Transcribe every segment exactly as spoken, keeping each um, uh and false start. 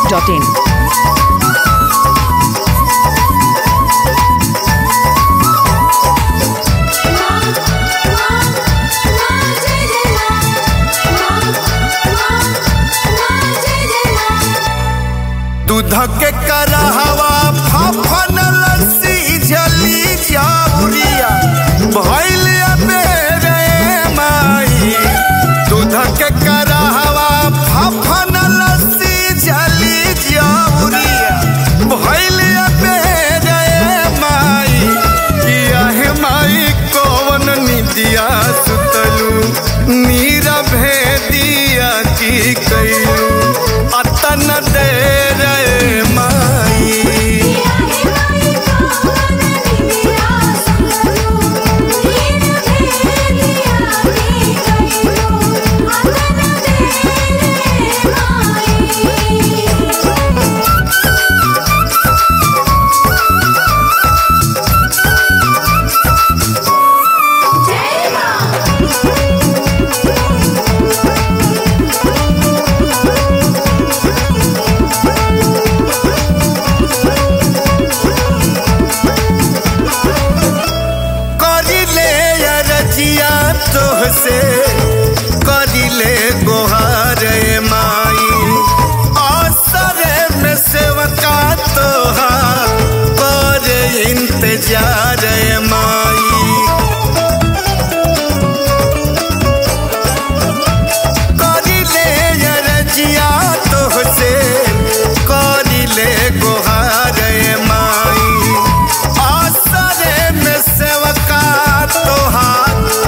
Dot in. दूध के करहवा फफन लस्सी झली जाउरिया भइल बेरे माई। दूध के करहवा फफन लस्सी झली जाउरिया भइल बेरे माई। किया है माई कौन निदिया सुतलू नीर भेदिया की कइलू अतन देर से करिले गोहार माई। असर में सेवका तोहार कर इंतजार माई। करिले रजिया तोह से करिले गोहार माई। असर में सेवका तोहार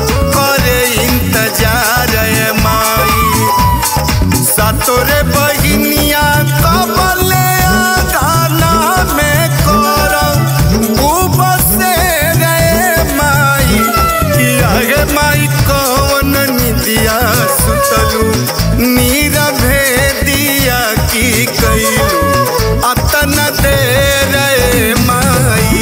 तोरे बहिनिया कबले गाना में करम बसे रे माई। किया गे माई कौन निदिया सुतलू नीर भेदिया की कइलू अतन दे रे माई।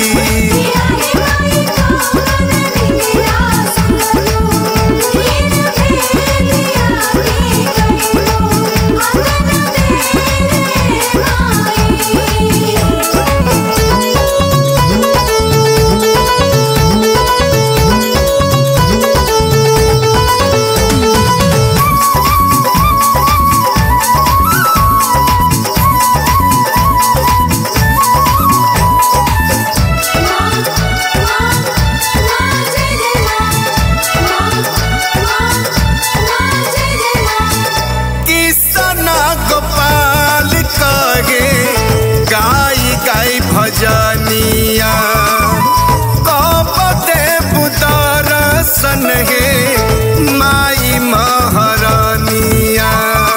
गोपाल कहे गाई गाई भजनिया कब देव दर्शन हे माई महारानिया।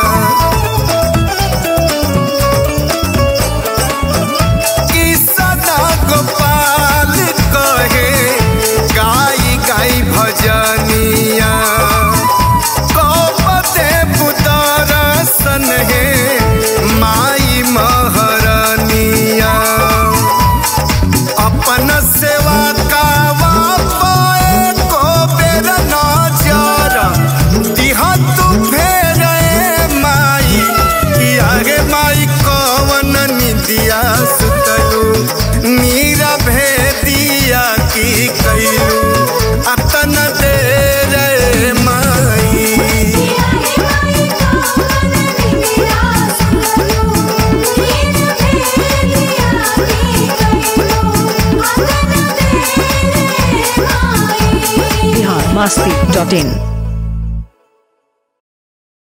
किसन गोपाल कहे गाई गाई भजनिया कब देव दर्शन हे माई महारानिया। अपन सेवा का वापे को बेर नजर दिहा तू फेर माई। किया गे माई कौन निदिया सुतलू नीर भेदिया की कइलू अतन देर माई। बिहार मस्ती डॉट इन।